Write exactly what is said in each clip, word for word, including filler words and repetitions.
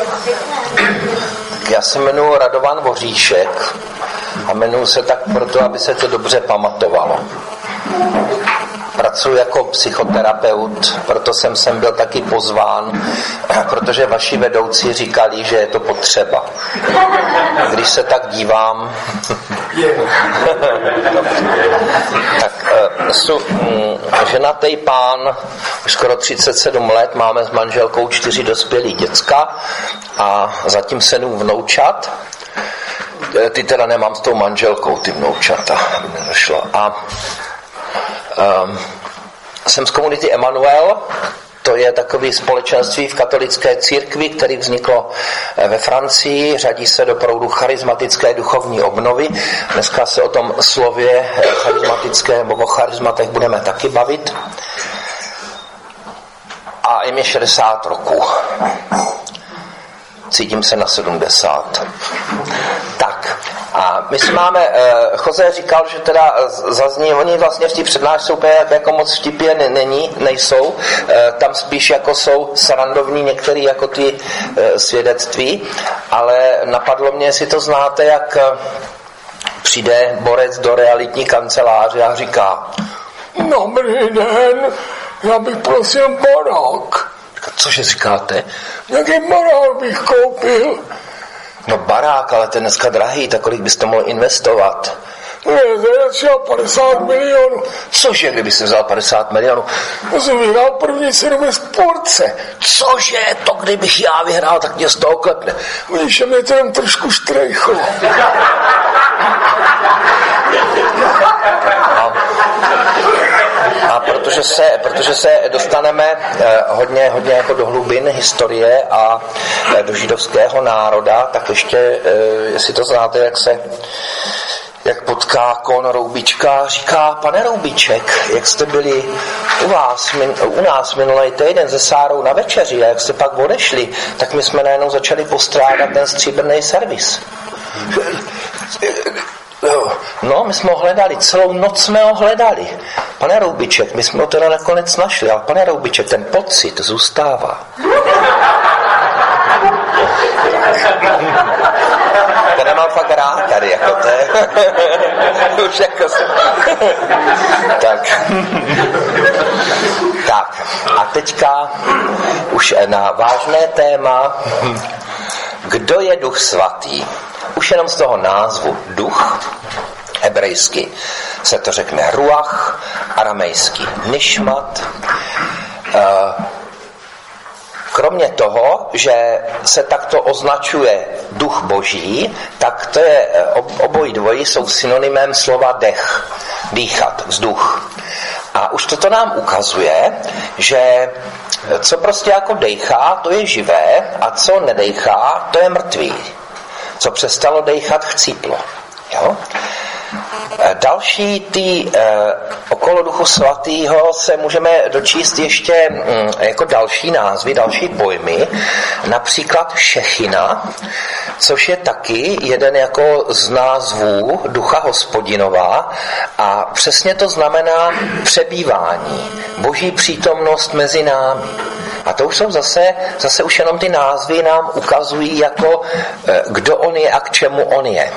Já se jmenuji Radovan Voříšek a jmenuji se tak proto, aby se to dobře pamatovalo. Pracuji jako psychoterapeut, proto jsem sem byl taky pozván, protože vaši vedoucí říkali, že je to potřeba. Když se tak dívám, tak jsou ženatý pán, už skoro třicet sedm let, máme s manželkou čtyři dospělý děcka a zatím sedm vnoučat. Ty teda nemám s tou manželkou, ty vnoučata, aby nedošlo. A Um, jsem z komunity Emanuel, to je takové společenství v katolické církvi, které vzniklo ve Francii, řadí se do proudu charismatické duchovní obnovy. Dneska se o tom slově charismatické nebo o charismatech budeme taky bavit. A je mi šedesát roků. Cítím se na sedmdesát. Tak, a my si máme, eh, Jose říkal, že teda zazní, oni vlastně v té přednášce úplně jako moc vtipě ne, není, nejsou, eh, tam spíš jako jsou srandovní některé jako ty eh, svědectví, ale napadlo mě, jestli to znáte, jak eh, přijde borec do realitní kanceláře a říká: dobrý den, já bych prosil barák. Cože říkáte? Jaký barák bych koupil? No barák, ale ten dneska drahý, tak kolik byste mohl investovat? Ne, já třeba padesát milionů. Cože, kdyby jsi vzal padesát milionů? Já jsem vyhrál první sedm ve sportce. Cože, to kdybych já vyhrál, tak mě z toho klepne. Vidíš, že mě to jen trošku štrejchlo. A protože se, protože se dostaneme eh, hodně, hodně jako do hlubin historie a eh, do židovského národa, tak ještě, eh, jestli to znáte, jak se jak potká kon Roubička a říká: pane Roubiček, jak jste byli u vás, min, u nás minulý týden se Sárou na večeři a jak jste pak odešli, tak my jsme najednou začali postrádat ten stříbrný servis. No, my jsme ho hledali, celou noc jsme ho hledali. Pane Roubiček, my jsme ho teda nakonec našli, ale pane Roubiček, ten pocit zůstává. To nemám fakt rád tady, jako to je. Už jako jsem... Tak. Tak. A teďka už na vážné téma. Kdo je Duch Svatý? Už jenom z toho názvu duch, hebrejsky se to řekne ruach, aramejsky nishmat. Kromě toho, že se takto označuje duch boží, tak to je, obojí dvojí jsou synonymem slova dech, dýchat, vzduch. A už toto nám ukazuje, že co prostě jako dejchá, to je živé, a co nedejchá, to je mrtvý. Co přestalo dejchat, chcíplo. Jo? Další ty eh, okolo Duchu Svatýho se můžeme dočíst ještě hm, jako další názvy, další pojmy, například Šechina, což je taky jeden jako z názvů Ducha Hospodinova a přesně to znamená přebývání, boží přítomnost mezi námi. A to už jsou zase, zase už jenom ty názvy nám ukazují jako eh, kdo on je a k čemu on je.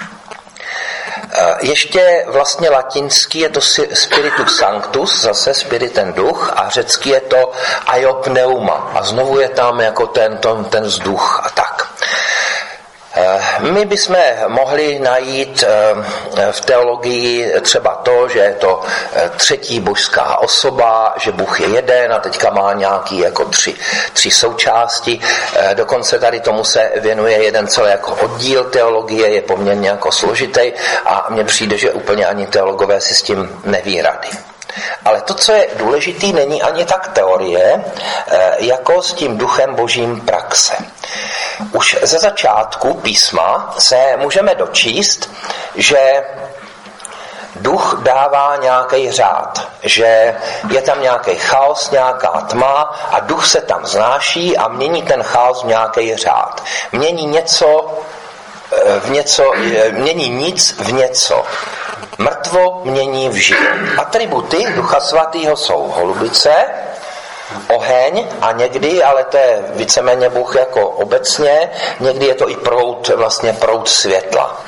Ještě vlastně latinský je to spiritus sanctus, zase spirit ten duch, a řecký je to aiopneuma a znovu je tam jako ten, ten, ten vzduch a tak. My bychom mohli najít v teologii třeba to, že je to třetí božská osoba, že Bůh je jeden a teďka má nějaký jako tři, tři součásti. Dokonce tady tomu se věnuje jeden celý jako oddíl teologie, je poměrně jako složitý a mně přijde, že úplně ani teologové si s tím neví rady. Ale to, co je důležitý, není ani tak teorie, jako s tím duchem božím praxe. Už ze začátku písma se můžeme dočíst, že duch dává nějaký řád, že je tam nějaký chaos, nějaká tma a duch se tam vznáší a mění ten chaos v nějaký řád. Mění něco v něco, mění nic v něco. Mrtvo mění v život. Atributy Ducha Svatého jsou holubice, oheň a někdy, ale to je víceméně Bůh jako obecně, někdy je to i proud, vlastně proud světla.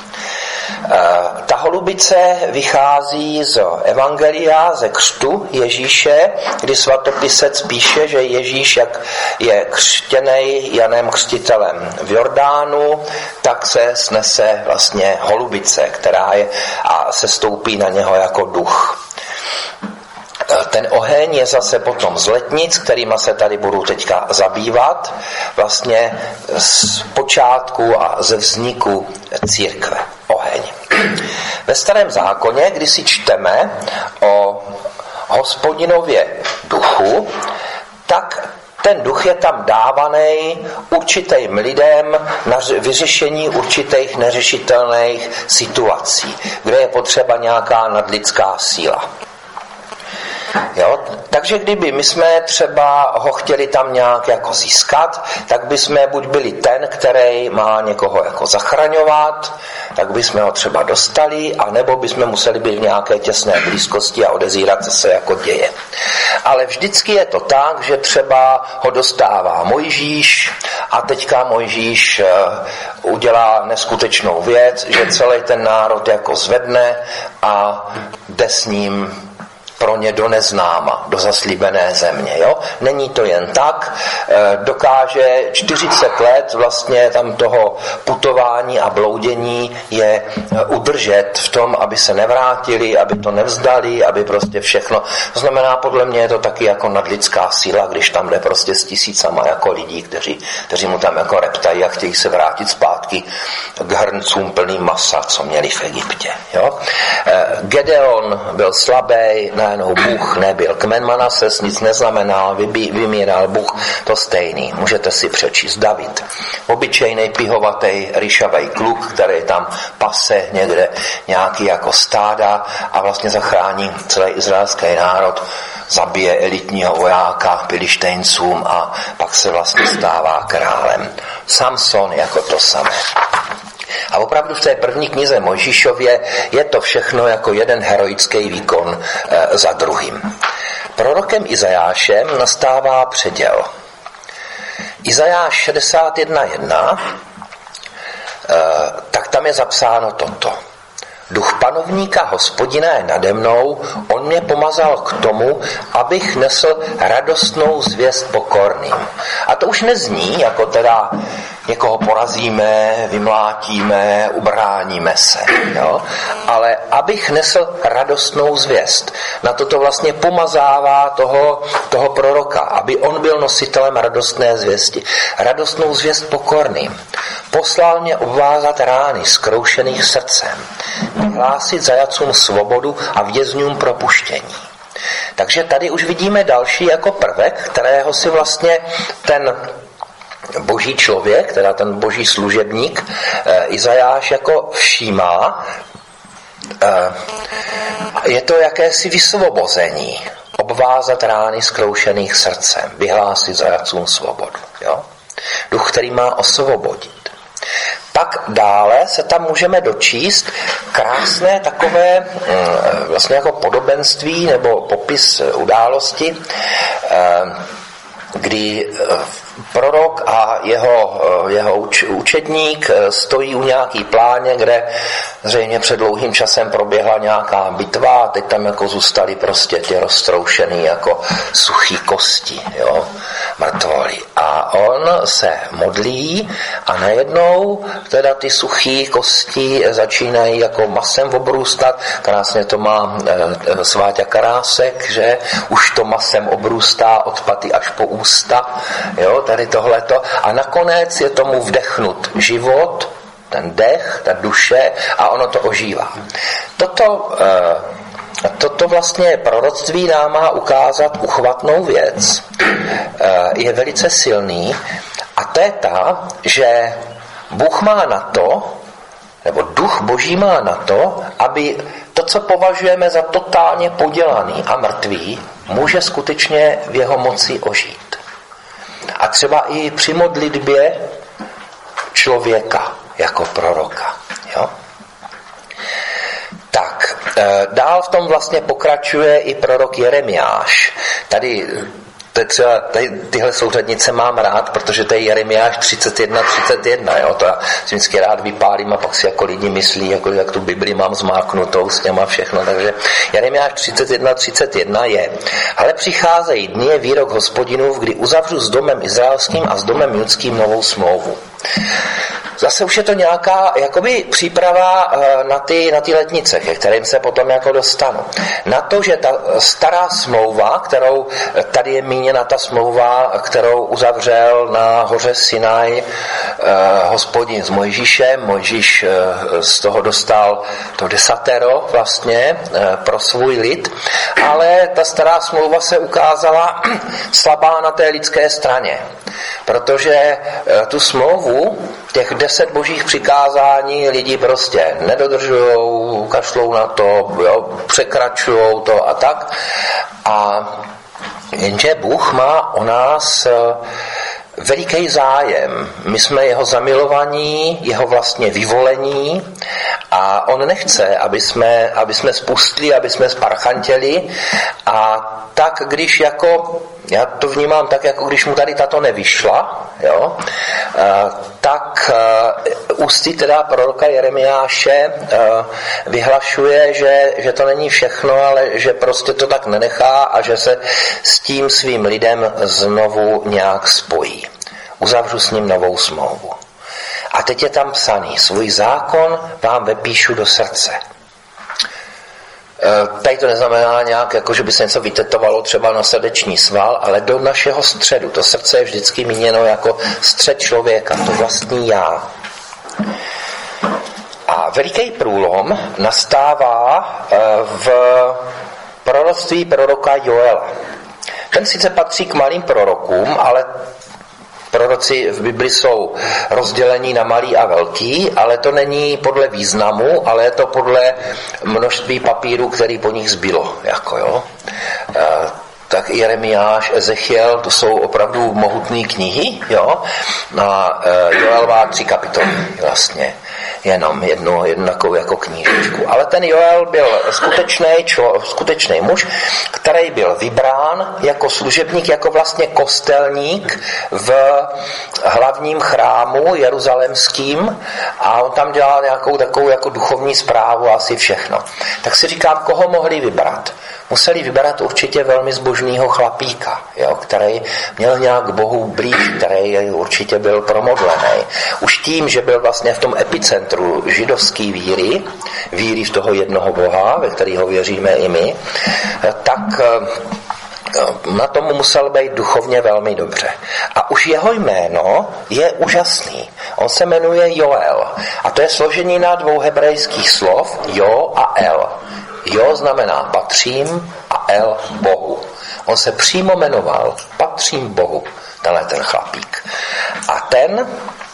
Ta holubice vychází z Evangelia, ze křtu Ježíše, kdy svatopisec píše, že Ježíš, jak je křtěnej Janem Křtitelem v Jordánu, tak se snese vlastně holubice, která je a se stoupí na něho jako duch. Ten oheň je zase potom z letnic, kterýma se tady budu teďka zabývat, vlastně z počátku a ze vzniku církve. Oheň. Ve Starém zákoně, když si čteme o Hospodinově duchu, tak ten duch je tam dávaný určitým lidem na vyřešení určitých neřešitelných situací, kde je potřeba nějaká nadlidská síla. Jo? Takže kdyby my jsme třeba ho chtěli tam nějak jako získat, tak bychom buď byli ten, který má někoho jako zachraňovat, tak bychom ho třeba dostali, anebo bychom museli být v nějaké těsné blízkosti a odezírat, co se jako děje. Ale vždycky je to tak, že třeba ho dostává Mojžíš a teďka Mojžíš udělá neskutečnou věc, že celý ten národ jako zvedne a jde s ním pro ně do neznáma, do zaslíbené země. Jo? Není to jen tak, dokáže čtyřicet let vlastně tam toho putování a bloudění je udržet v tom, aby se nevrátili, aby to nevzdali, aby prostě všechno. To znamená, podle mě je to taky jako nadlidská síla, když tam jde prostě s tisícama jako lidí, kteří, kteří mu tam jako reptají a chtějí se vrátit zpátky k hrncům plným masa, co měli v Egyptě. Jo? Gedeon byl slabý, najednou Bůh nebyl. Kmen Manases nic neznamenal, vymíral Bůh, to stejný. Můžete si přečíst David. Obyčejnej pihovatej, ryšavej kluk, který tam pase někde nějaký jako stáda a vlastně zachrání celý izraelský národ, zabije elitního vojáka Filištejncům a pak se vlastně stává králem. Samson jako to samé. A opravdu v té první knize Mojžíšově je to všechno jako jeden heroický výkon e, za druhým. Prorokem Izajášem nastává předěl. Izajáš šedesát jedna jedna, e, tak tam je zapsáno toto. Duch panovníka Hospodina je nade mnou, on mě pomazal k tomu, abych nesl radostnou zvěst pokorným. A to už nezní, jako teda někoho porazíme, vymlátíme, ubráníme se. Jo? Ale abych nesl radostnou zvěst. Na toto vlastně pomazává toho, toho proroka, aby on byl nositelem radostné zvěsti. Radostnou zvěst pokorným. Poslal mě obvázat rány zkroušených srdcem. Hlásit zajatcům svobodu a vězňům propuštění. Takže tady už vidíme další jako prvek, kterého si vlastně ten boží člověk, teda ten boží služebník eh, Izajáš jako všímá. Eh, je to jakési vysvobození. Obvázat rány zkroušených srdcem. Vyhlásit zajatcům svobodu. Jo? Duch, který má osvobodit. Pak dále se tam můžeme dočíst krásné takové vlastně jako podobenství nebo popis události, kdy prorok a jeho, jeho učedník stojí u nějaký pláně, kde zřejmě před dlouhým časem proběhla nějaká bitva a teď tam jako zůstaly prostě ty roztroušený jako suchý kosti, jo, mrtvoly. A on se modlí a najednou teda ty suchý kosti začínají jako masem obrůstat. Krásně to má e, Sváťa Karásek, že už to masem obrůstá od paty až po ústa, jo, tady tohleto. A nakonec je tomu vdechnut život, ten dech, ta duše a ono to ožívá. Toto, e, toto vlastně proroctví nám má ukázat uchvatnou věc. E, je velice silný a to je ta, že Bůh má na to, nebo duch boží má na to, aby to, co považujeme za totálně podělaný a mrtvý, může skutečně v jeho moci ožít. A třeba i při modlitbě člověka jako proroka. Jo? Tak, dál v tom vlastně pokračuje i prorok Jeremiáš. Tady To je třeba, tady, tyhle souřadnice mám rád, protože to je Jeremiáš třicet jedna třicet jedna, jo, to já si vždycky rád vypálím a pak si jako lidi myslí, jako, jak tu Bibli mám zmáknutou s těma všechno, takže Jeremiáš třicet jedna třicet jedna je: ale přicházejí dny, je výrok Hospodinův, kdy uzavřu s domem izraelským a s domem judským novou smlouvu. Zase už je to nějaká jakoby příprava na ty, na ty letnice, ke kterým se potom jako dostanu. Na to, že ta stará smlouva, kterou tady je míněna ta smlouva, kterou uzavřel na hoře Sinaj eh, Hospodin s Mojžíšem, Mojžíš eh, z toho dostal to desatero vlastně eh, pro svůj lid, ale ta stará smlouva se ukázala slabá na té lidské straně, protože eh, tu smlouvu, těch deset božích přikázání lidi prostě nedodržujou, kašlou na to, jo, překračujou to a tak. A jenže Bůh má o nás veliký zájem. My jsme jeho zamilovaní, jeho vlastně vyvolení a on nechce, aby jsme, aby jsme spustli, aby jsme sparchantěli. A tak, když jako, já to vnímám tak, jako když mu tady tato nevyšla, jo, tak ústy teda proroka Jeremiáše vyhlašuje, že, že to není všechno, ale že prostě to tak nenechá a že se s tím svým lidem znovu nějak spojí. Uzavřu s ním novou smlouvu. A teď je tam psaný: svůj zákon vám vepíšu do srdce. Tady to neznamená nějak, jako že by se něco vytetovalo třeba na srdeční sval, ale do našeho středu. To srdce je vždycky míněno jako střed člověka, to vlastní já. A veliký průlom nastává v proroctví proroka Joela. Ten sice patří k malým prorokům, ale proroci v Bibli jsou rozdělení na malý a velký, ale to není podle významu, ale je to podle množství papíru, který po nich zbylo. Jako, jo. E, tak Jeremiáš, Ezechiel, to jsou opravdu mohutné knihy, jo. A e, Joel má tři kapitoly vlastně. Jenom jednu, jednu takovou jako knížečku. Ale ten Joel byl skutečný, člo, skutečný muž, který byl vybrán jako služebník, jako vlastně kostelník v hlavním chrámu jeruzalemským a on tam dělal nějakou takovou jako duchovní správu, asi všechno. Tak si říkám, koho mohli vybrat? Museli vybrat určitě velmi zbožného chlapíka, jo, který měl nějak k Bohu blíž, který určitě byl promodlený. Už tím, že byl vlastně v tom epicentru židovské víry, víry v toho jednoho Boha, ve kterého věříme i my, tak na tomu musel být duchovně velmi dobře. A už jeho jméno je úžasný. On se jmenuje Joel. A to je složení na dvou hebrejských slov Jo a El. Jo znamená patřím a El Bohu. On se přímo jmenoval patřím Bohu, tenhle ten chlapík. A ten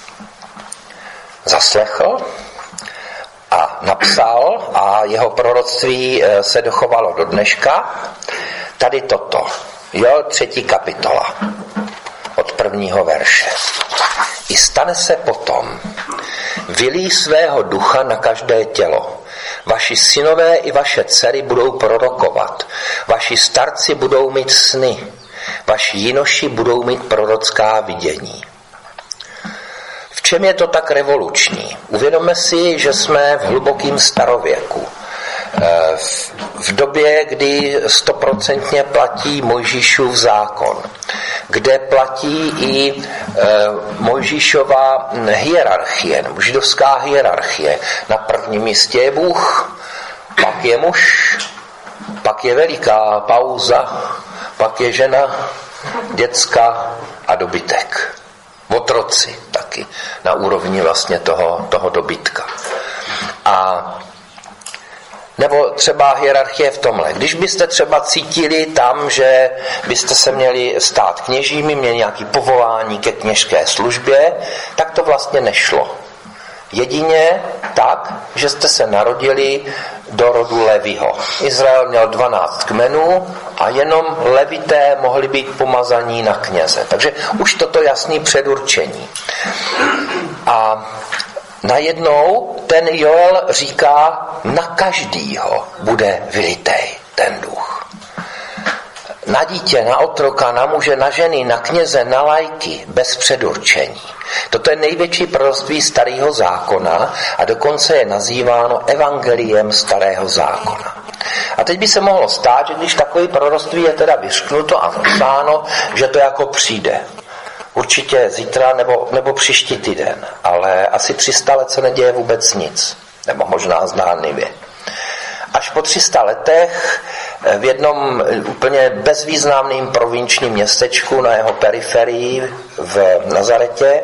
zaslechl a napsal, a jeho proroctví se dochovalo do dneška, tady toto. Jo, třetí kapitola od prvního verše. I stane se potom, vylí svého ducha na každé tělo. Vaši synové i vaše dcery budou prorokovat. Vaši starci budou mít sny. Vaši jinoši budou mít prorocká vidění. V čem je to tak revoluční? Uvědomme si, že jsme v hlubokém starověku. V době, kdy stoprocentně platí Mojžíšův zákon, kde platí i Mojžíšova hierarchie, nebo židovská hierarchie. Na prvním místě je Bůh, pak je muž, pak je veliká pauza, pak je žena, děcka a dobytek. Otroci taky na úrovni vlastně toho, toho dobytka. A nebo třeba hierarchie v tomhle. Když byste třeba cítili tam, že byste se měli stát kněžími, měli nějaké povolání ke kněžské službě, tak to vlastně nešlo. Jedině tak, že jste se narodili do rodu Leviho. Izrael měl dvanáct kmenů a jenom levité mohli být pomazaní na kněze. Takže už toto jasný předurčení. A najednou ten Joel říká, na každýho bude vylitej ten duch. na dítě, na otroka, na muže, na ženy, na kněze, na lajky, bez předurčení. Toto je největší proroctví starého zákona a dokonce je nazýváno evangeliem starého zákona. A teď by se mohlo stát, že když takové proroctví je teda vyřknuto a zapsáno, že to jako přijde. Určitě zítra nebo, nebo příští týden, ale asi tři sta let se neděje vůbec nic, nebo možná zdánlivě. Až po tři sta letech v jednom úplně bezvýznamným provinčním městečku na jeho periferii v Nazaretě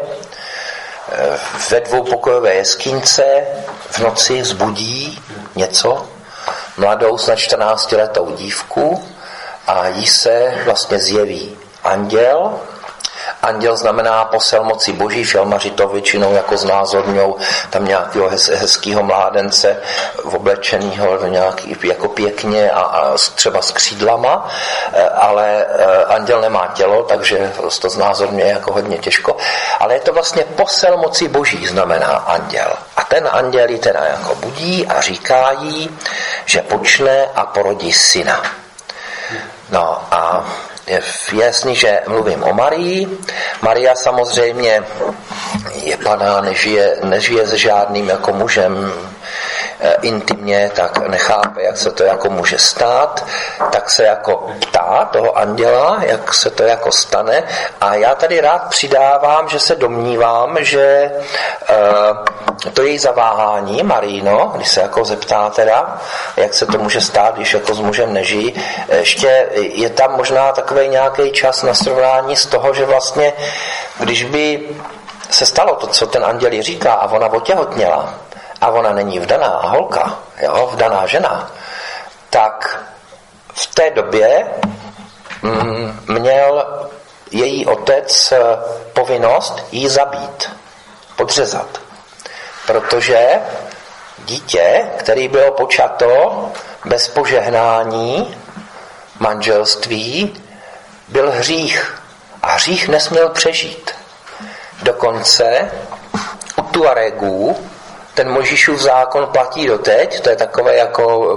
ve dvoupokojové jeskynce v noci vzbudí něco, mladou snad čtrnáctiletou dívku a jí se vlastně zjeví anděl. Anděl znamená posel moci boží, filmaři to většinou jako znázorňují tam nějakého hez, hezkého mládence oblečenýho nějaký, jako pěkně a, a třeba s křídlama, ale anděl nemá tělo, takže to znázorňuje jako hodně těžko, ale je to vlastně posel moci boží, znamená anděl. A ten anděl ji teda jako budí a říká jí, že počne a porodí syna. No a je jasný, že mluvím o Marii. Maria samozřejmě je paná, nežije, nežije s žádným jako mužem intimně, tak nechápe, jak se to jako může stát, tak se jako ptá toho anděla, jak se to jako stane. A já tady rád přidávám, že se domnívám, že uh, to její zaváhání, Marino, když se jako zeptá teda, jak se to může stát, když jako s mužem nežijí, ještě je tam možná takový nějaký čas na srovnání z toho, že vlastně, když by se stalo to, co ten anděl jí říká a ona otěhotněla, a ona není vdaná holka, jo, vdaná žena, tak v té době mm, měl její otec povinnost jí zabít, podřezat. Protože dítě, který bylo počato bez požehnání manželství, byl hřích. A hřích nesměl přežít. Dokonce u Tuaregů ten Mojžíšův zákon platí doteď, to je takové jako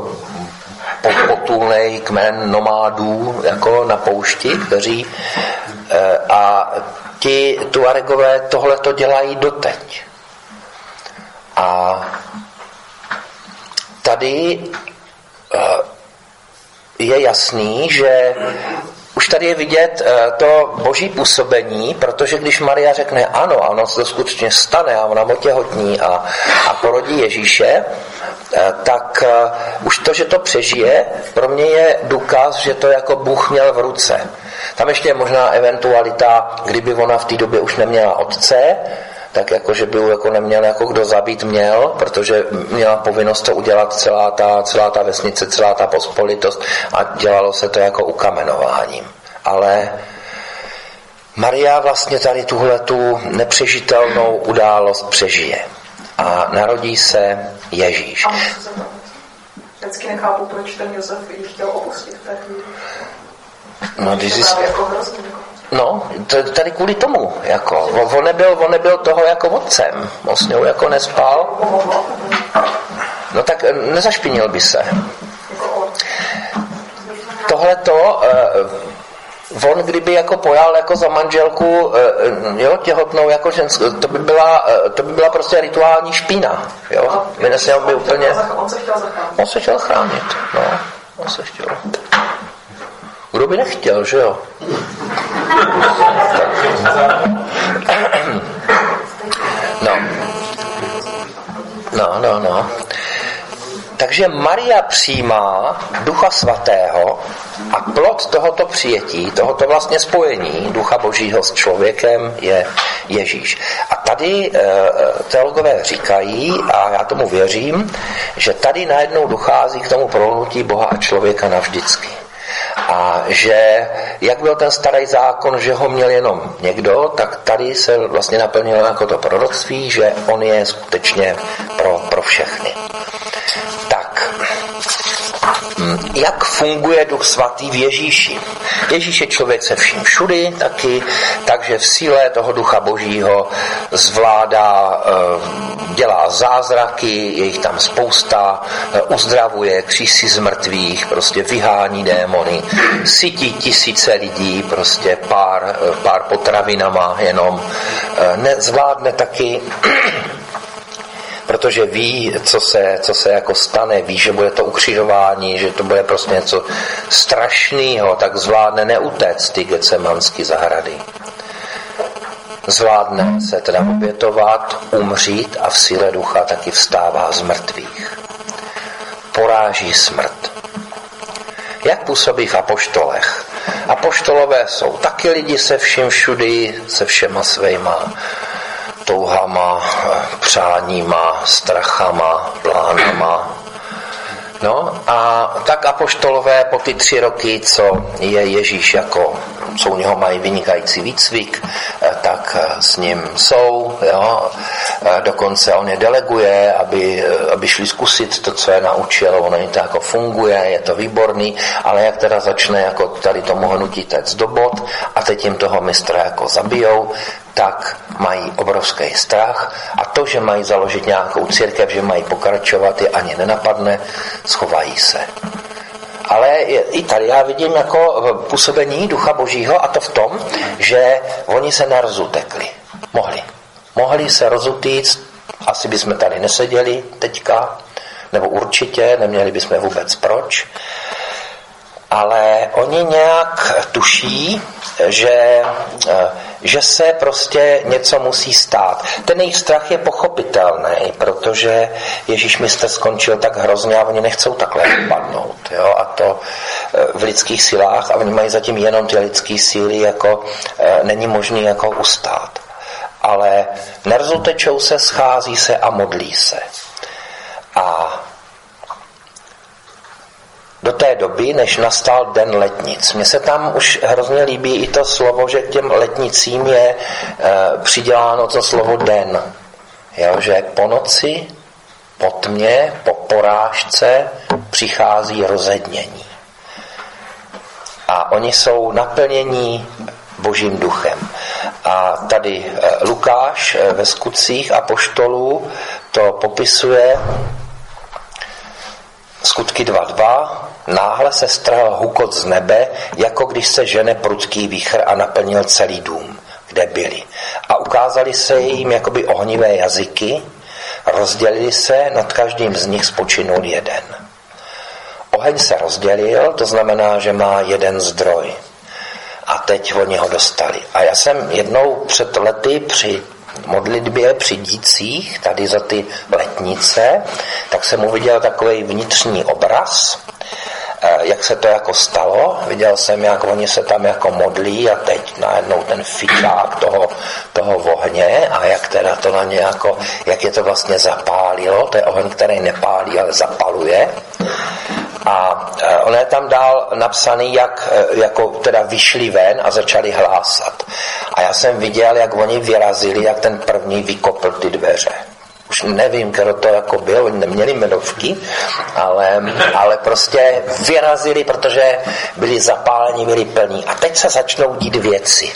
potulnej kmen nomádů jako na poušti, kteří a ti Tuaregové tohleto dělají doteď. A tady je jasný, že už tady je vidět to boží působení, protože když Maria řekne ano, a ono se to skutečně stane a ona otěhotní a, a porodí Ježíše, tak už to, že to přežije, pro mě je důkaz, že to jako Bůh měl v ruce. Tam ještě je možná eventualita, kdyby ona v té době už neměla otce, tak jako, že by ho jako neměl jako kdo zabít měl, protože měla povinnost to udělat celá ta, celá ta vesnice, celá ta pospolitost a dělalo se to jako ukamenováním. Ale Maria vlastně tady tuhletu nepřežitelnou událost přežije a narodí se Ježíš. A můžu se to vždycky nechápu, proč ten Josef ji chtěl opustit. Tak no, když jsi... jako hrozný. No, tady kvůli tomu, jako, on nebyl, on nebyl toho jako otcem, on s ňou jako nespal, no tak nezašpinil by se. Tohleto, eh, on kdyby jako pojal jako za manželku, eh, jo, těhotnou jako ženskou, to by byla, to by byla prostě rituální špína, jo, my nesměl by úplně, on se chtěl zachránit. On se chtěl chránit, no, on se chtěl. Kdo by nechtěl, že jo? No. No, no, no. Takže Maria přijímá Ducha Svatého a plod tohoto přijetí, tohoto vlastně spojení Ducha Božího s člověkem je Ježíš. A tady e, teologové říkají, a já tomu věřím, že tady najednou dochází k tomu prolnutí Boha a člověka navždycky. A že jak byl ten starý zákon, že ho měl jenom někdo, tak tady se vlastně naplnilo jako to proroctví, že on je skutečně pro, pro všechny. Tak, jak funguje Duch Svatý v Ježíši. Ježíš je člověk se vším všudy taky, takže v síle toho Ducha Božího zvládá, dělá zázraky, je jich tam spousta, uzdravuje, křísí z mrtvých, prostě vyhání démony, sytí tisíce lidí, prostě pár, pár potravinama jenom, nezvládne taky protože ví, co se, co se jako stane, ví, že bude to ukřižování, že to bude prostě něco strašného, tak zvládne neutéct ty Getsemanské zahrady. Zvládne se teda obětovat, umřít a v síle ducha taky vstává z mrtvých. Poráží smrt. Jak působí v apoštolech? Apoštolové jsou taky lidi se vším všudy, se všema svýma touhama, přáníma, strachama, plánama. No a tak apoštolové po ty tři roky, co je Ježíš jako, co u něho mají vynikající výcvik, tak s ním jsou, jo. Dokonce on je deleguje, aby, aby šli zkusit to, co je naučil, ono jim to jako funguje, je to výborný, ale jak teda začne jako tady tomu hnutí téct do bod a teď jim toho mistra jako zabijou, tak mají obrovský strach a to, že mají založit nějakou církev, že mají pokračovat, je ani nenapadne, schovají se. Ale i tady já vidím jako působení Ducha Božího a to v tom, že oni se nerzutekli. Mohli. Mohli se rozutýct, asi bychom tady neseděli teďka, nebo určitě, neměli bychom vůbec proč. Ale oni nějak tuší, že, že se prostě něco musí stát. Ten jejich strach je pochopitelný, protože Ježíš mistr skončil tak hrozně a oni nechcou takhle padnout. Jo? A to v lidských silách a oni mají zatím jenom ty lidské síly, jako není možný jako ustát. Ale nerzutečou se, schází se a modlí se. A do té doby, než nastal den letnic. Mně se tam už hrozně líbí i to slovo, že k těm letnicím je e, přiděláno to slovo den. Jo, že po noci, po tmě, po porážce přichází rozednění. A oni jsou naplnění Božím duchem. A tady e, Lukáš e, ve skutcích apoštolů to popisuje Skutky dva dva. Náhle se strhl hukot z nebe, jako když se žene prudký výchr a naplnil celý dům, kde byli. A ukázali se jim jakoby ohnivé jazyky, rozdělili se, nad každým z nich spočinul jeden. Oheň se rozdělil, to znamená, že má jeden zdroj. A teď oni ho dostali. A já jsem jednou před lety při modlitbě při dících, tady za ty letnice, tak jsem uviděl takový vnitřní obraz, jak se to jako stalo. Viděl jsem, jak oni se tam jako modlí a teď najednou ten fičák toho, toho ohně a jak teda to na ně jako, jak je to vlastně zapálilo, to je oheň, který nepálí, ale zapaluje. A on je tam dál napsaný, jak jako teda vyšli ven a začali hlásat. A já jsem viděl, jak oni vyrazili, jak ten první vykopl ty dveře. Už nevím, kdo to jako byl, oni neměli jmenovky, ale, ale prostě vyrazili, protože byli zapáleni, byli plní. A teď se začnou dít věci.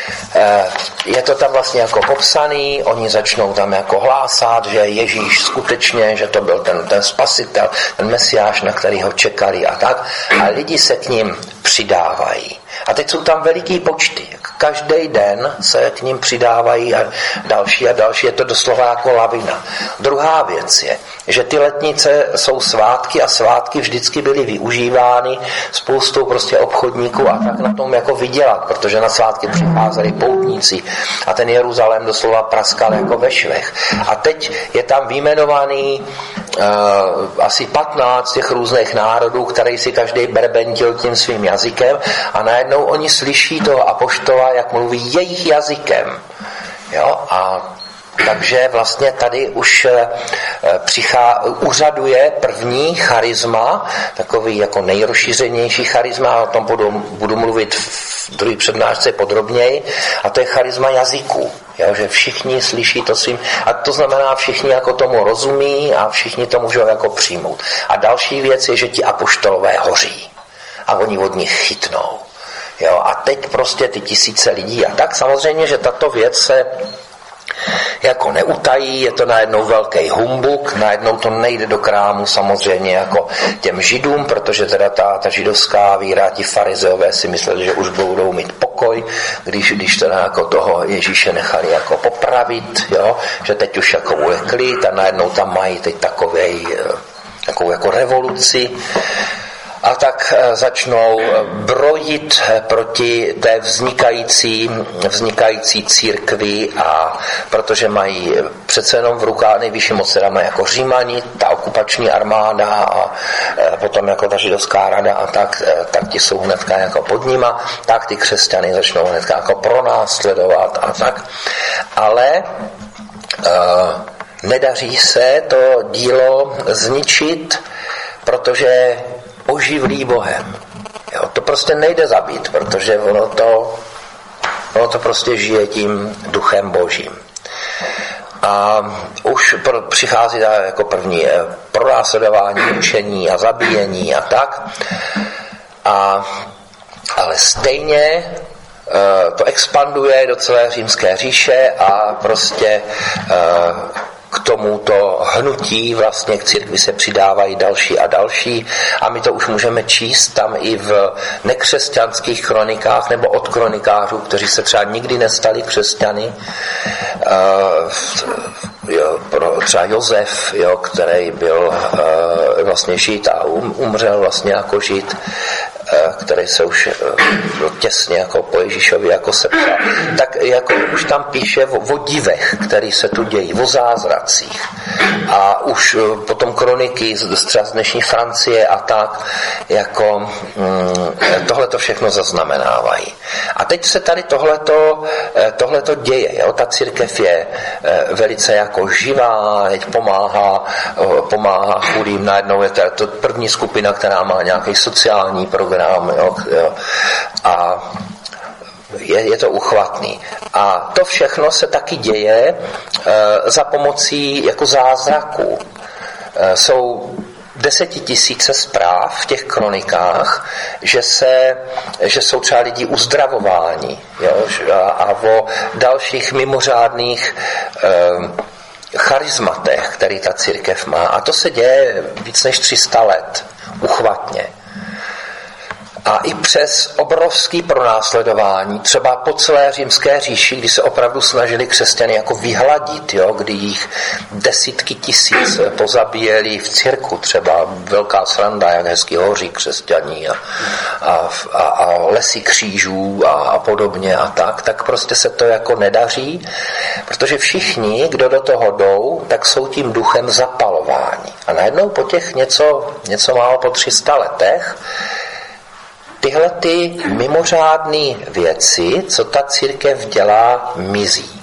Je to tam vlastně jako popsaný, oni začnou tam jako hlásat, že Ježíš skutečně, že to byl ten, ten spasitel, ten mesiáš, na který ho čekali a tak. A lidi se k ním přidávají. A teď jsou tam veliký počty. Každý den se k ním přidávají a další a další. Je to doslova jako lavina. Druhá věc je, že ty letnice jsou svátky a svátky vždycky byly využívány spoustou prostě obchodníků a tak na tom jako vydělat, protože na svátky přicházeli poutníci a ten Jeruzalém doslova praskal jako ve švech. A teď je tam vyjmenovaný uh, asi patnáct těch různých národů, který si každý berbentil tím svým jazykem a najednou oni slyší toho apoštola, jak mluví jejich jazykem. Jo? A takže vlastně tady už přichá, uřaduje první charisma, takový jako nejrozšířenější charisma, o tom budu, budu mluvit v v druhé přednášce podrobněji, a to je charisma jazyků. Jo, že všichni slyší to svým, a to znamená, všichni jako tomu rozumí a všichni to můžou jako přijmout. A další věc je, že ti apoštolové hoří a oni od nich chytnou. Jo, a teď prostě ty tisíce lidí a tak samozřejmě, že tato věc se jako neutají, je to najednou velký humbuk, najednou to nejde do krámu samozřejmě jako těm židům, protože teda ta, ta židovská víra, ti farizeové si mysleli, že už budou mít pokoj, když, když teda jako toho Ježíše nechali jako popravit, jo, že teď už jako bude klid a najednou tam mají teď takovej, takovou jako revoluci. A tak začnou brojit proti té vznikající, vznikající církvi, a protože mají přece jenom v rukách nejvyšší moc, teda mají jako Římani, ta okupační armáda a potom jako ta židovská rada a tak, tak ti jsou hnedka jako pod nima, tak ty křesťany začnou hnedka jako pronásledovat a tak. Ale uh, nedaří se to dílo zničit, protože oživlí Bohem. Jo, to prostě nejde zabít, protože ono to, ono to prostě žije tím duchem Božím. A už přichází jako první pronásledování, učení a zabíjení a tak. A, ale stejně to expanduje do celé římské říše a prostě k tomuto hnutí vlastně k církvi se přidávají další a další, a my to už můžeme číst tam i v nekřesťanských kronikách nebo od kronikářů, kteří se třeba nikdy nestali křesťany. Uh, jo, třeba Josef, jo, který byl uh, vlastně žid a um, umřel vlastně jako žid, který se už těsně jako po Ježíšovi jako sepsal, tak jako už tam píše o, o divech, který se tu dějí, o zázracích. A už potom kroniky z, třeba z dnešní Francie a tak, jako mm, tohle to všechno zaznamenávají. A teď se tady tohleto, tohleto děje. Jo? Ta církev je velice jako živá, teď pomáhá, pomáhá chudým, najednou je to první skupina, která má nějaký sociální program. Jo, jo. A je, je to uchvatný. A to všechno se taky děje e, za pomocí jako zázraků. E, jsou desetitisíce zpráv v těch kronikách, že, se, že jsou třeba lidi uzdravováni, jo, a, a o dalších mimořádných e, charizmatech, který ta církev má. A to se děje víc než tři sta let. Uchvatně. A i přes obrovský pronásledování, třeba po celé římské říši, kdy se opravdu snažili křesťany jako vyhladit, jo, kdy jich desítky tisíc pozabíjeli v cirku, třeba velká sranda, jak hezky hoří křesťaní a, a, a, a lesy křížů a, a podobně a tak, tak prostě se to jako nedaří, protože všichni, kdo do toho jdou, tak jsou tím duchem zapalováni. A najednou po těch něco, něco málo po tři sta letech tyhle ty mimořádné věci, co ta církev dělá, mizí.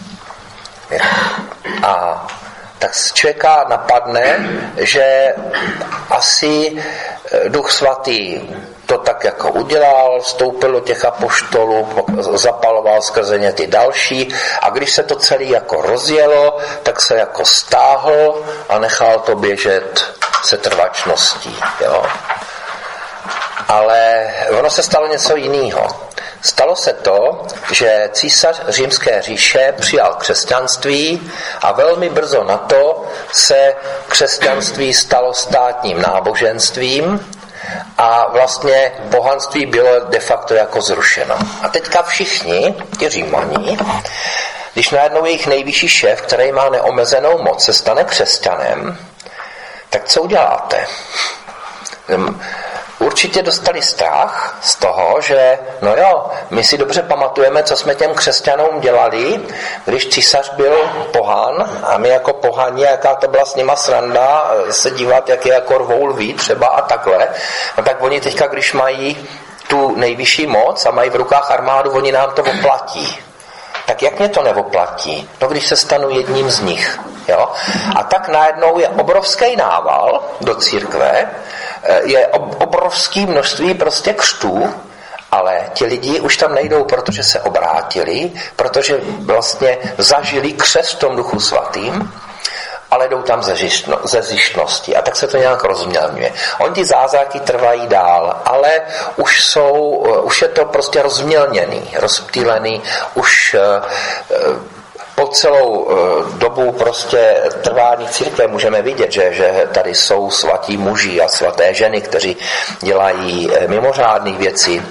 A tak člověka napadne, že asi Duch Svatý to tak jako udělal, vstoupil do těch apoštolů, zapaloval skrze ně ty další, a když se to celé jako rozjelo, tak se jako stáhl a nechal to běžet se trvačností. Jo? Ale ono se stalo něco jiného. Stalo se to, že císař římské říše přijal křesťanství a velmi brzo na to se křesťanství stalo státním náboženstvím a vlastně pohanství bylo de facto jako zrušeno. A teďka všichni, ti Římani, když najednou jejich nejvyšší šéf, který má neomezenou moc, se stane křesťanem, tak co uděláte? Určitě dostali strach z toho, že no jo, my si dobře pamatujeme, co jsme těm křesťanům dělali, když císař byl pohán a my jako pohani, jaká to byla s nima sranda, se dívat, jak je jako rvou lví třeba a takhle. No tak oni teďka, když mají tu nejvyšší moc a mají v rukách armádu, oni nám to oplatí. Tak jak mě to neoplatí? No když se stanu jedním z nich. Jo? A tak najednou je obrovský nával do církve, je obrovské množství prostě křtů, a Ale ti lidi už tam nejdou, protože se obrátili, protože vlastně zažili křest v tom Duchu Svatým, ale jdou tam ze, žišno, ze zištnosti. A tak se to nějak rozmělňuje. Oni ty zázraky trvají dál, ale už jsou, už je to prostě rozmělněný, rozptýlený, už po celou dobu prostě trvání církve můžeme vidět, že, že tady jsou svatí muži a svaté ženy, kteří dělají mimořádné věci,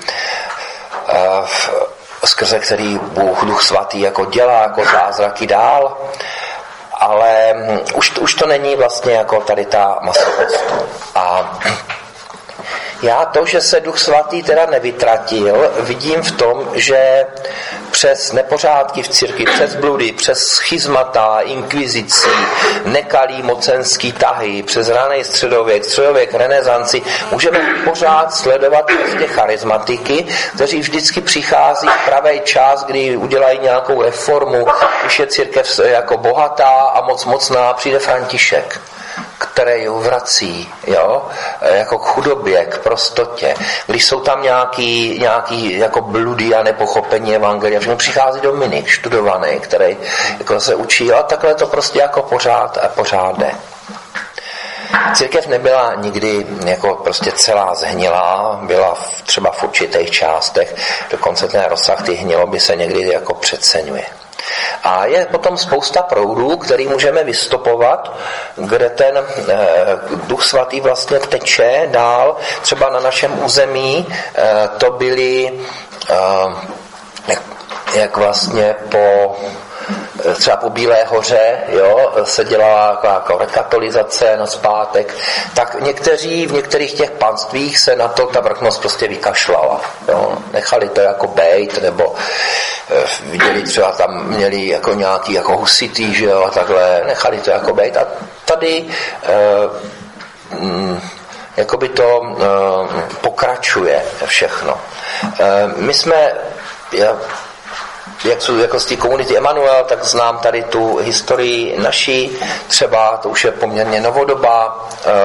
skrze který Bůh, Duch Svatý jako dělá jako zázraky dál, ale už, už to není vlastně jako tady ta masovost. A já to, že se Duch Svatý teda nevytratil, vidím v tom, že přes nepořádky v církvi, přes bludy, přes schizmata, inkvizicí, nekalý mocenský tahy, přes raný středověk, středověk, renesanci, můžeme pořád sledovat prostě charismatiky, kteří vždycky přichází v pravý čas, kdy udělají nějakou reformu, když je církev jako bohatá a moc mocná, přijde František, který ji vrací, jo, jako k chudobě, k prostotě. Když jsou tam nějaký, nějaký jako bludy a nepochopení evangelia, všechno přichází Dominik, študovaný, který jako se učí, a takhle to prostě jako pořád a pořád jde. Církev nebyla nikdy jako prostě celá zhnilá, byla v, třeba v určitých částech, dokonce ten rozsah ty hniloby se někdy jako přeceňuje. A je potom spousta proudů, který můžeme vystopovat, kde ten eh, Duch Svatý vlastně teče dál. Třeba na našem území eh, to byly eh, jak, jak vlastně po třeba po Bílé hoře, jo, se dělala jako rekatolizace na zpátek, tak někteří v některých těch panstvích se na to ta vrchnost prostě vykašlala. Jo. Nechali to jako bejt, nebo eh, viděli třeba tam měli jako nějaký jako husitý, že jo, a takhle, nechali to jako bejt. A tady eh, mm, jakoby to eh, pokračuje všechno. Eh, my jsme já, jak jsou jako z té komunity Emanuel, tak znám tady tu historii naší, třeba to už je poměrně novodoba.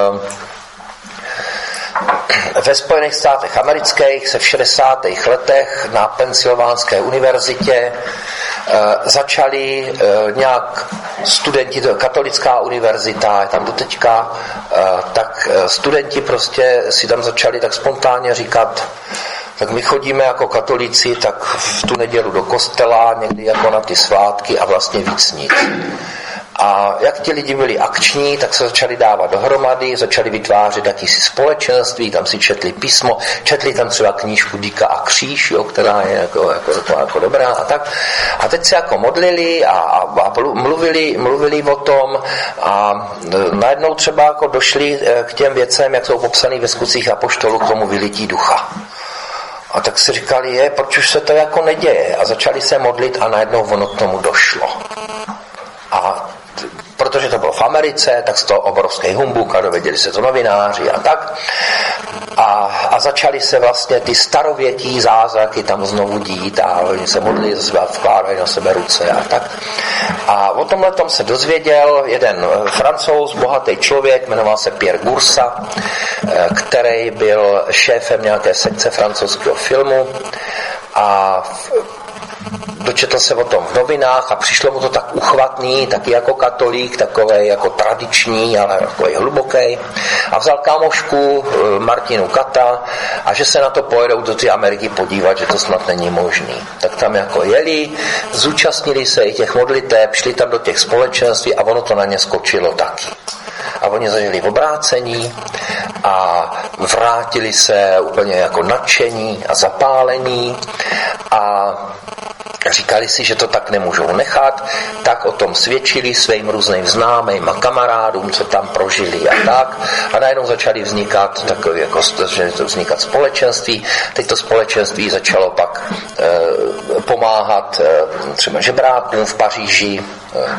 Ve Spojených státech amerických se v šedesátých letech na Pensylvánské univerzitě začali nějak studenti, to je katolická univerzita, je tam doteďka, tak studenti prostě si tam začali tak spontánně říkat, tak my chodíme jako katolíci tak v tu nedělu do kostela, někdy jako na ty svátky a vlastně víc nic. A jak ti lidi byli akční, tak se začali dávat dohromady, začali vytvářet jakýsi společenství, tam si četli písmo, četli tam třeba knížku Díka a kříž, jo, která je jako, jako, jako, jako dobrá a tak. A teď se jako modlili a, a, a mluvili, mluvili o tom a najednou třeba jako došli k těm věcem, jak jsou popsaný ve skutcích apoštolů, k tomu vylití ducha. A tak si říkali, je, proč už se to jako neděje? A začali se modlit a najednou ono k tomu došlo. A protože to bylo v Americe, tak z toho obrovský humbuk a dověděli se to novináři a tak. A, a začali se vlastně ty starověký zázraky tam znovu dít a oni se modlili za sebe a vkládají na sebe ruce a tak. A o tomhle tom se dozvěděl jeden Francouz, bohatý člověk, jmenoval se Pierre Gursa, který byl šéfem nějaké sekce francouzského filmu a dočetl se o tom v novinách a přišlo mu to tak uchvatný, taky jako katolík, takovej jako tradiční, ale takový hluboký. A vzal kámošku Martinu Kata a že se na to pojedou do té Ameriky podívat, že to snad není možný. Tak tam jako jeli, zúčastnili se i těch modliteb, šli tam do těch společenství a ono to na ně skočilo taky. A oni zažili obrácení a vrátili se úplně jako nadšení a zapálení a říkali si, že to tak nemůžou nechat, tak o tom svědčili svým různým známým a kamarádům, co tam prožili a tak. A najednou začali vznikat takové jako vznikat společenství. Teď to společenství začalo pak e, pomáhat e, třeba žebrákům v Paříži. E,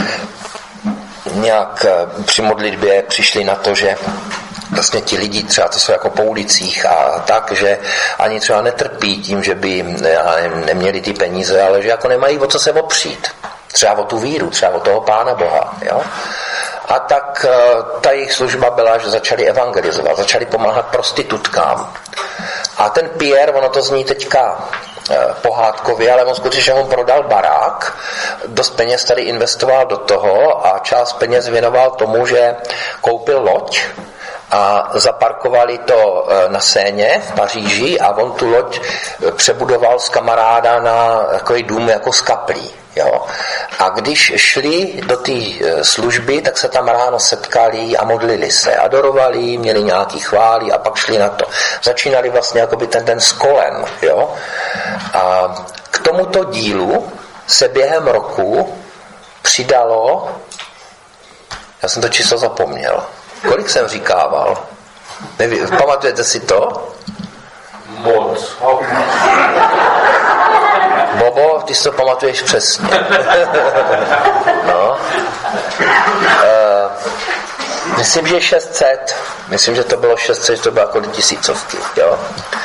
nějak e, při modlitbě přišli na to, že vlastně ti lidi třeba to jsou jako po ulicích a tak, že ani třeba netrpí tím, že by neměli ty peníze, ale že jako nemají o co se opřít. Třeba o tu víru, třeba o toho Pána Boha. Jo? A tak ta jejich služba byla, že začali evangelizovat, začali pomáhat prostitutkám. A ten Pierre, ono to zní teďka pohádkově, ale on skutečně on prodal barák, dost peněz tady investoval do toho a část peněz věnoval tomu, že koupil loď a zaparkovali to na Séně v Paříži a on tu loď přebudoval z kamaráda na takový dům jako z kaplí. Jo. A když šli do té služby, tak se tam ráno setkali a modlili se, adorovali, měli nějaký chvály a pak šli na to. Začínali vlastně jakoby ten den s kolem. Jo. A k tomuto dílu se během roku přidalo, já jsem to číslo zapomněl, kolik jsem říkával? Neví, pamatujete si to? Moc. Bobo, ty si to pamatuješ přesně. No. E, myslím, že šest set. Myslím, že to bylo šest set, že to bylo jako tisícovky. Jo?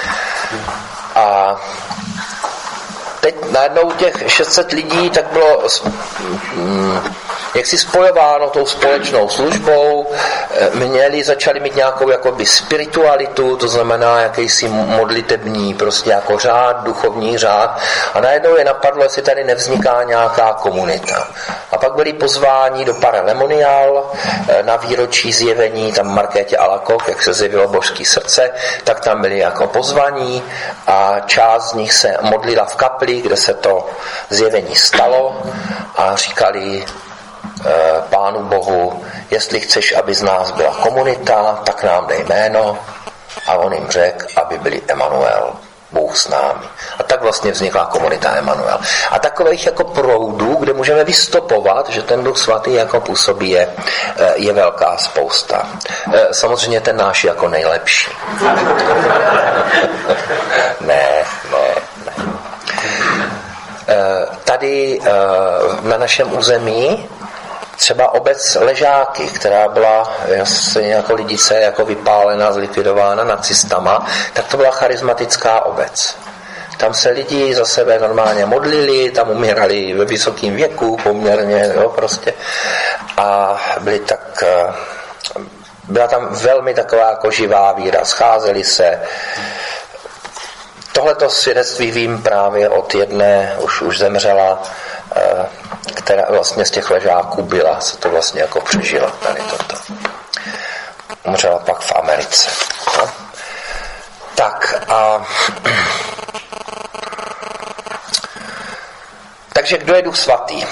A teď najednou těch šest set lidí tak bylo mm, jaksi spojováno tou společnou službou, měli, začali mít nějakou jakoby spiritualitu, to znamená jakýsi modlitební prostě jako řád, duchovní řád a najednou je napadlo, jestli tady nevzniká nějaká komunita. A pak byli pozváni do Paralemonial na výročí zjevení, tam Markétě Alacoque, jak se zjevilo božský srdce, tak tam byli jako pozvaní a část z nich se modlila v kapli, kde se to zjevení stalo a říkali Pánu Bohu, jestli chceš, aby z nás byla komunita, tak nám dej jméno. A on jim řekl, aby byli Emanuel, Bůh s námi. A tak vlastně vznikla komunita Emanuel. A takových jako proudů, kde můžeme vystopovat, že ten Duch Svatý jako působí, je, je velká spousta. Samozřejmě ten náš jako nejlepší. ne, ne, ne. Tady na našem území třeba obec Ležáky, která byla jako lidice jako vypálená, zlikvidována nacistama, tak to byla charismatická obec. Tam se lidi za sebe normálně modlili, tam umírali ve vysokém věku poměrně, jo, prostě. A byli tak, byla tam velmi taková jako živá víra, scházeli se. Tohleto svědectví vím právě od jedné, už, už zemřela, která vlastně z těch Ležáků byla, se to vlastně jako přežila tady toto. Umřela pak v Americe. No. Tak a takže kdo je Duch Svatý?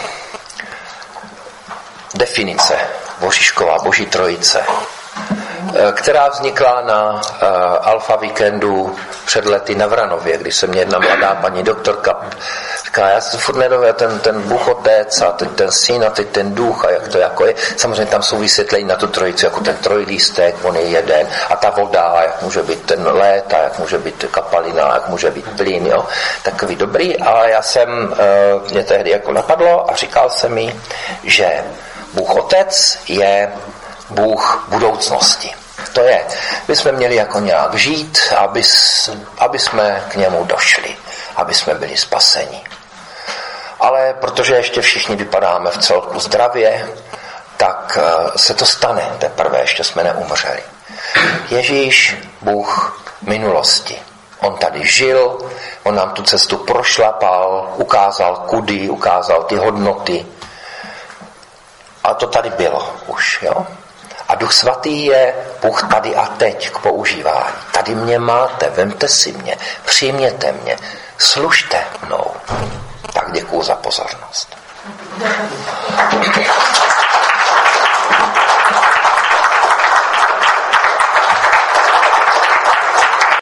Definice Božišková, Boží trojice, která vznikla na uh, Alfa Víkendu před lety na Vranově, když se mě jedna mladá paní doktorka říká, já jsem furt nedověděl, ten, ten Bůh Otec a teď ten Syn a teď ten Duch a jak to jako je. Samozřejmě tam jsou vysvětlení na tu trojici, jako ten trojlístek, on je jeden a ta voda, jak může být ten lét a jak může být kapalina, jak může být plyn, jo. Takový dobrý, ale já jsem, uh, mě tehdy jako napadlo a říkal jsem mi, že Bůh Otec je Bůh budoucnosti. To je, my jsme měli jako nějak žít, aby, aby jsme k němu došli, aby jsme byli spaseni. Ale protože ještě všichni vypadáme v celku zdravě, tak se to stane teprve, ještě jsme neumřeli. Ježíš, Bůh minulosti. On tady žil, on nám tu cestu prošlapal, ukázal kudy, ukázal ty hodnoty. A to tady bylo už, jo? A Duch Svatý je Bůh tady a teď k používání. Tady mě máte, vemte si mě, přijměte mě, služte mnou. Tak děkuju za pozornost.